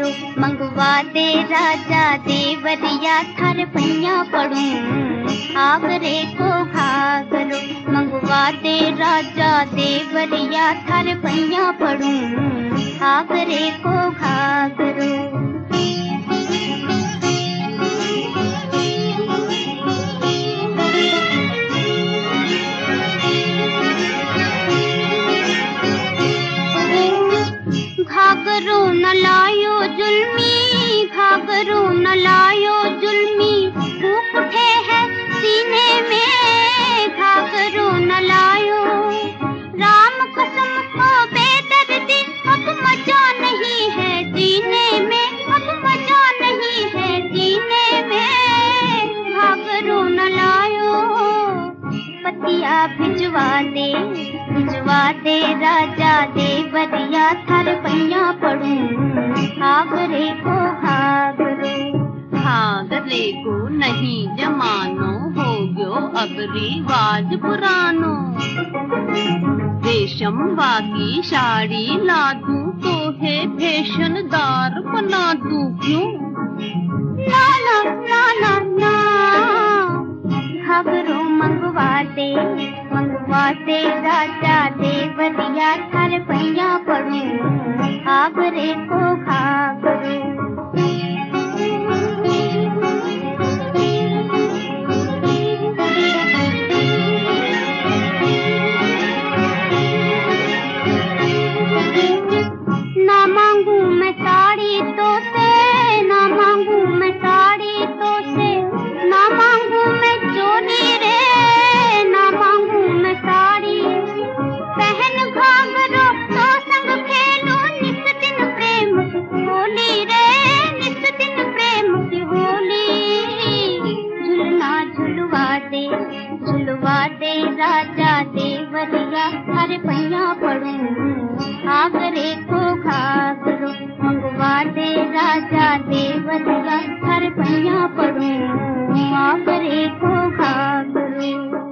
घाघरो मंगवा दे राजा देवरिया थार पैया पड़ूं। आगरे को घाघरो मंगवा दे राजा देवरिया थार पैया पड़ूं। आगरे को घाघरो घाघरो न लायो जुल्मी, घाघरो न लायो जुल्मी, फूक उठे है सीने में। घाघरो न लायो राम कसम को बेदर्दी, अब मजा नहीं है जीने में, अब मजा नहीं है जीने में। घाघरो न लायो पतिया भिजवा दे राजा देवरिया थार पैया पड़ूं। आगरे को घाघरो घाघरे को नहीं जमानो, हो गयो अब रिवाज पुरानो। रेशम वाकी साड़ी ला दूं तो है फैशनदार बना दूं क्यों? ना ना ना ना ना, घाघरो मंगवा दे राजा देवरिया थार पैया पड़ूं। आगरे को घाघरो ना मांगू मैं साड़ी तो से, ना मांगू मैं साड़ी तो से, ना मांगू मैं चोली रे, ना मांगू मैं साड़ी। पहन घाघरो तो संग खेलो निस दिन प्रेम की होली रे, निस दिन प्रेम की होली। झुलना झुलवा दे राजा देवरिया थार पैया पड़ूं। आगरे को घाघरो मंगवा दे राजा देवरिया थार पैया पड़ूं। आगरे को घाघरो